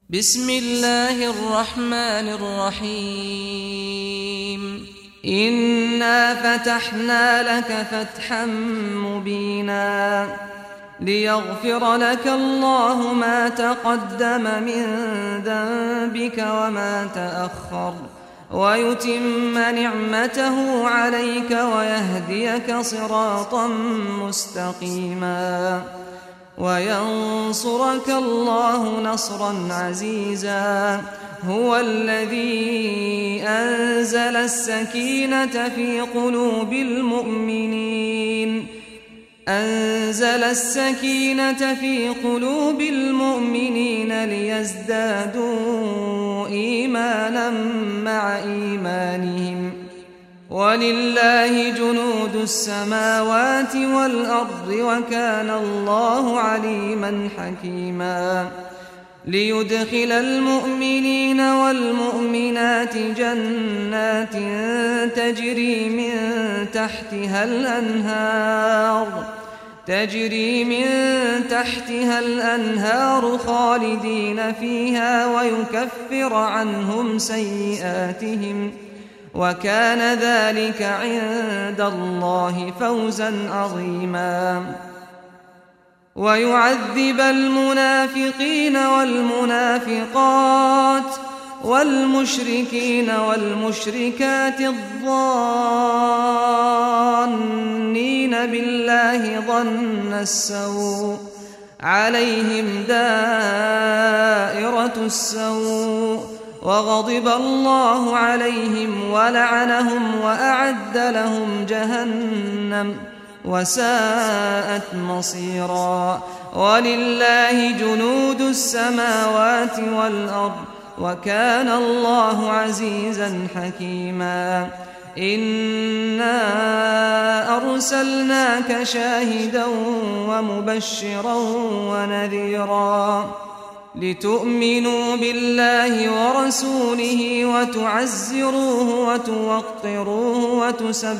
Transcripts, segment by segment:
بسم الله الرحمن الرحيم إنا فتحنا لك فتحا مبينا ليغفر لك الله ما تقدم من ذنبك وما تأخر ويتم نعمته عليك ويهديك صراطا مستقيما وينصرك الله نصرا عزيزا هو الذي أنزل السكينة في قلوب المؤمنين ليزدادوا إيمانا مع إيمانهم ولله جنود السماوات والأرض وكان الله عليما حكيما ليدخل المؤمنين والمؤمنات جنات تجري من تحتها الأنهار خالدين فيها ويكفر عنهم سيئاتهم وكان ذلك عند الله فوزا عظيما ويعذب المنافقين والمنافقات والمشركين والمشركات الظانين بالله ظن السوء عليهم دائرة السوء وغضب الله عليهم ولعنهم وأعد لهم جهنم وساءت مصيرا ولله جنود السماوات والأرض وكان الله عزيزا حكيما إنا أرسلناك شاهدا ومبشرا ونذيرا لتؤمنوا بالله ورسوله وتعزروه وتوقروه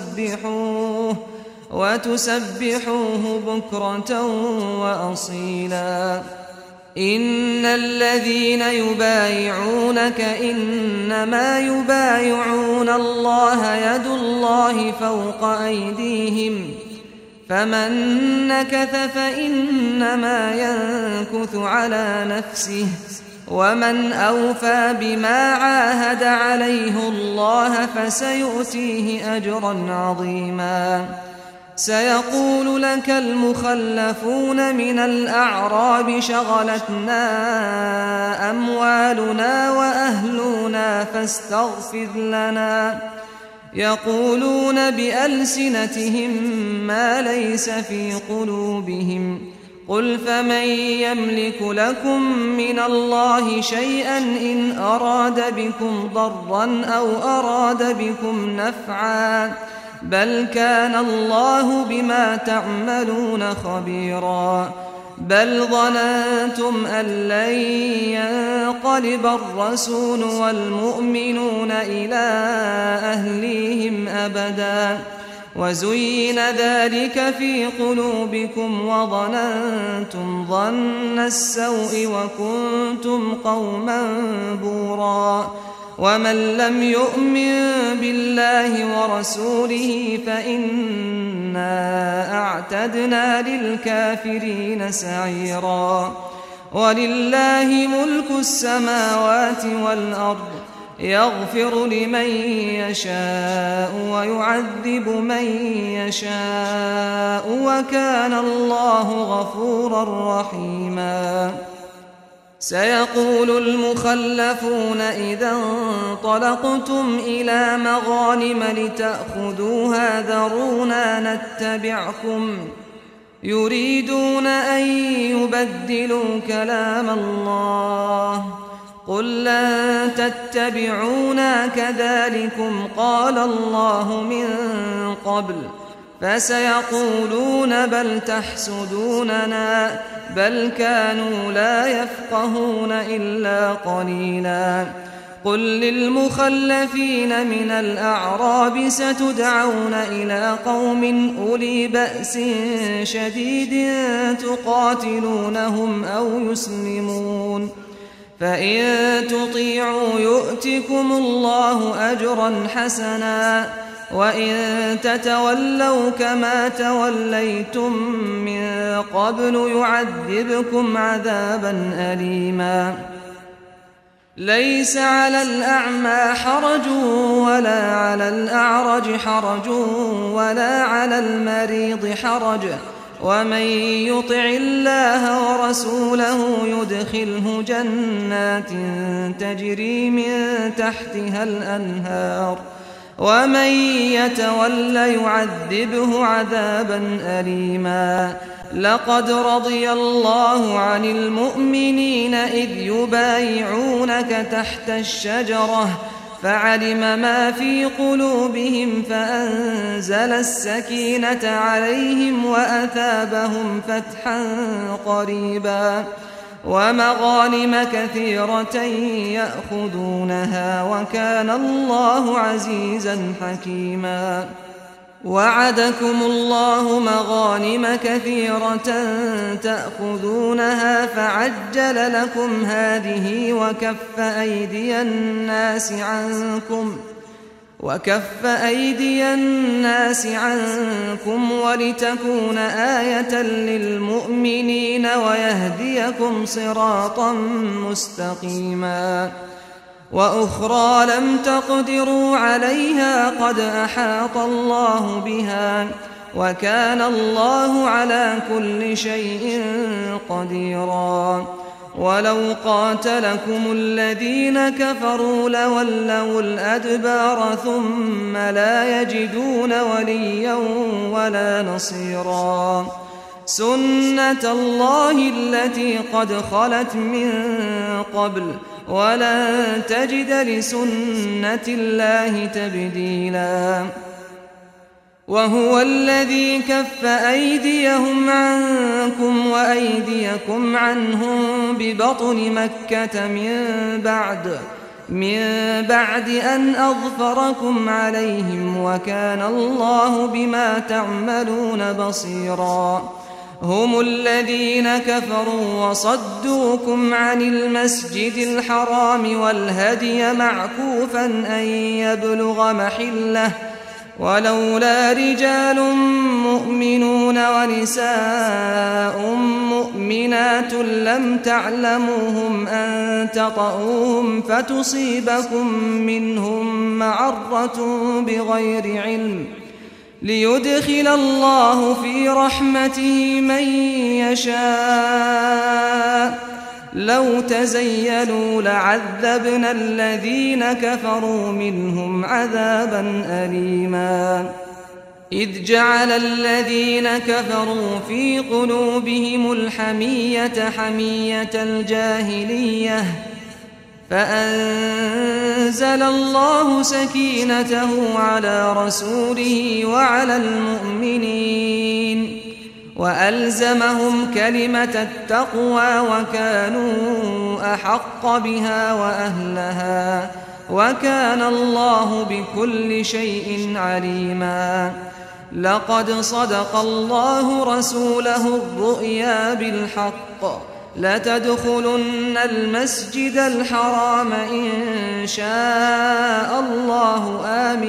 وتسبحوه بكرة وأصيلا إن الذين يبايعونك إنما يبايعون الله يد الله فوق أيديهم فمن نكث فإنما ينكث على نفسه ومن أوفى بما عاهد عليه الله فسيؤتيه أجرا عظيما سيقول لك المخلفون من الأعراب شغلتنا أموالنا وأهلنا فاستغفر لنا يقولون بألسنتهم ما ليس في قلوبهم قل فمن يملك لكم من الله شيئا إن أراد بكم ضرا أو أراد بكم نفعا بل كان الله بما تعملون خبيرا بل ظننتم أن لن ينقلب الرسول والمؤمنون إلى أهليهم أبدا وزين ذلك في قلوبكم وظننتم ظن السوء وكنتم قوما بورا ومن لم يؤمن بالله ورسوله فإنا أعتدنا للكافرين سعيرا ولله ملك السماوات والأرض يغفر لمن يشاء ويعذب من يشاء وكان الله غفورا رحيما سيقول المخلفون إذا انطلقتم إلى مغانم لتأخذوها ذرونا نتبعكم يريدون أن يبدلوا كلام الله قل لن تتبعونا كذلكم قال الله من قبل فسيقولون بل تحسدوننا بل كانوا لا يفقهون إلا قليلا قل للمخلفين من الأعراب ستدعون إلى قوم أولي بأس شديد تقاتلونهم أو يسلمون فإن تطيعوا يؤتكم الله أجرا حسنا وإن تتولوا كما توليتم من قبل يعذبكم عذابا أليما ليس على الأعمى حرج ولا على الأعرج حرج ولا على المريض حرج ومن يطع الله ورسوله يدخله جنات تجري من تحتها الأنهار ومن يتول يعذبه عذابا أليما لقد رضي الله عن المؤمنين إذ يبايعونك تحت الشجرة فعلم ما في قلوبهم فأنزل السكينة عليهم وأثابهم فتحا قريبا ومغانم كثيرة يأخذونها وكان الله عزيزا حكيما وعدكم الله مغانم كثيرة تأخذونها فعجل لكم هذه وكف أيدي الناس عنكم ولتكون آية للمؤمنين ويهديكم صراطا مستقيما وأخرى لم تقدروا عليها قد أحاط الله بها وكان الله على كل شيء قديرا ولو قاتلكم الذين كفروا لولوا الأدبار ثم لا يجدون وليا ولا نصيرا سنة الله التي قد خلت من قبل ولن تجد لسنة الله تبديلا وهو الذي كف أيديهم عنكم وأيديكم عنهم ببطن مكة من بعد أن أظفركم عليهم وكان الله بما تعملون بصيرا هم الذين كفروا وصدوكم عن المسجد الحرام والهدي معكوفا أن يبلغ محله ولولا رجال مؤمنون ونساء مؤمنات لم تعلموهم أن تطؤوهم فتصيبكم منهم معرة بغير علم ليدخل الله في رحمته من يشاء لو تزيلوا لعذبنا الذين كفروا منهم عذابا أليما إذ جعل الذين كفروا في قلوبهم الحمية حمية الجاهلية فأنزل الله سكينته على رسوله وعلى المؤمنين وألزمهم كلمة التقوى وكانوا أحق بها وأهلها وكان الله بكل شيء عليما لقد صدق الله رسوله الرؤيا بالحق لتدخلن المسجد الحرام إن شاء الله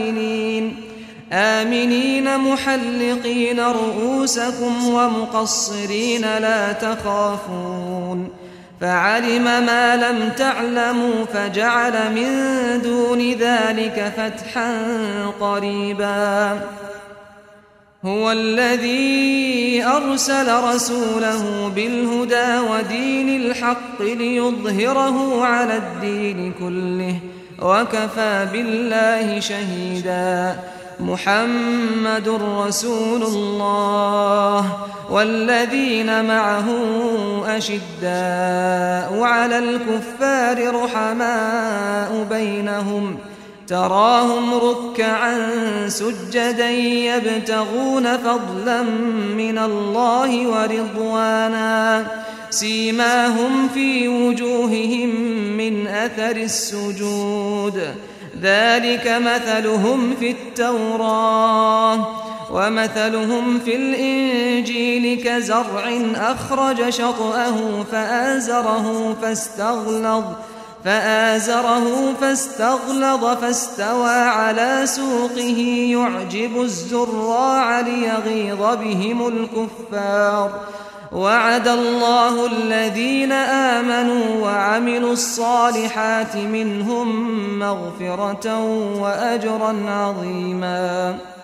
آمنين محلقين رؤوسكم ومقصرين لا تخافون فعلم ما لم تعلموا فجعل من دون ذلك فتحا قريبا هو الذي أرسل رسوله بالهدى ودين الحق ليظهره على الدين كله وكفى بالله شهيدا محمد رسول الله والذين معه أشداء على الكفار رحماء بينهم تراهم ركعا سجدا يبتغون فضلا من الله ورضوانا سيماهم في وجوههم من أثر السجود ذلك مثلهم في التوراة ومثلهم في الإنجيل كزرع أخرج شطأه فآزره فاستغلظ فاستوى على سوقه يعجب الزراع ليغيظ بهم الكفار. وعد الله الذين آمنوا وعملوا الصالحات منهم مغفرة وأجرا عظيما.